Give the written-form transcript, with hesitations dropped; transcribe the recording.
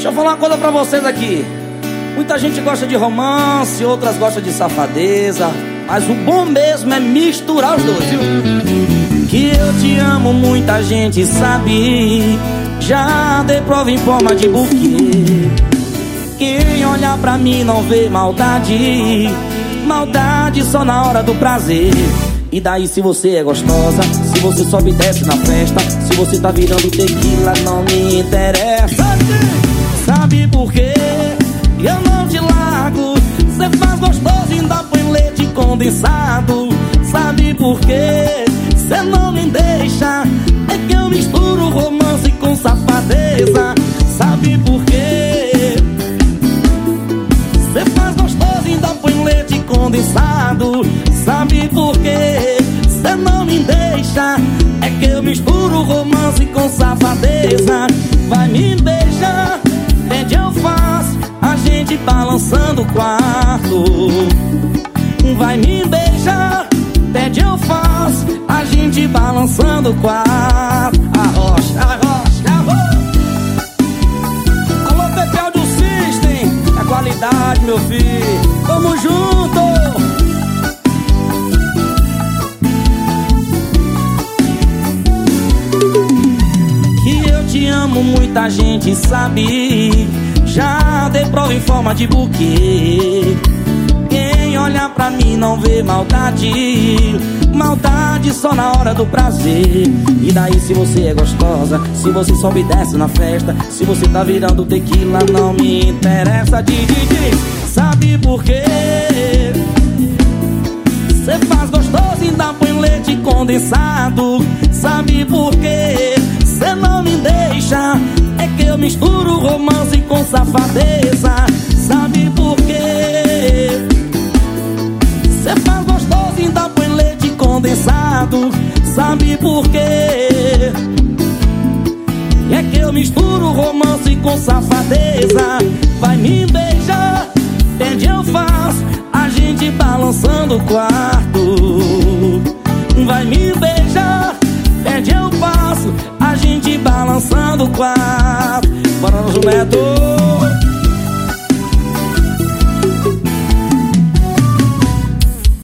Deixa eu falar uma coisa pra vocês aqui. Muita gente gosta de romance, outras gostam de safadeza, mas o bom mesmo é misturar os dois, viu? Que eu te amo, muita gente sabe. Já dei prova em forma de buquê. Quem olhar pra mim não vê maldade. Maldade só na hora do prazer. E daí se você é gostosa, se você sobe e desce na festa, se você tá virando tequila, não me interessa. Sabe por quê? Eu não te largo. Cê faz gostoso e ainda põe leite condensado. Sabe por quê? Cê não me deixa. É que eu misturo romance com safadeza. Sabe por quê? Cê faz gostoso e ainda põe leite condensado. Sabe por quê? Cê não me deixa. É que eu misturo romance com safadeza. Vai me beijar, pede eu faço, a gente balançando o quarto. Vai me beijar, pede eu faço, a gente balançando o quarto. Arrocha, arrocha, arrocha. Alô, Pepel do System, a qualidade, meu filho. Tamo junto. Que eu te amo, muita gente sabe. Já dei prova em forma de buquê. Quem olha pra mim não vê maldade. Maldade só na hora do prazer. E daí se você é gostosa, se você sobe e desce na festa, se você tá virando tequila, não me interessa. Sabe por quê? Cê faz gostoso e ainda põe leite condensado. Sabe por quê? Cê não me deixa. É que eu misturo romance com safadeza. Sabe por quê? Cê faz gostoso e ainda põe leite condensado. Sabe por quê? É que eu misturo romance com safadeza. Vai me beijar, pede eu faço, a gente balançando o quarto. Vai me beijar, pede eu passo, a gente balançando o quarto. Bora no jumento.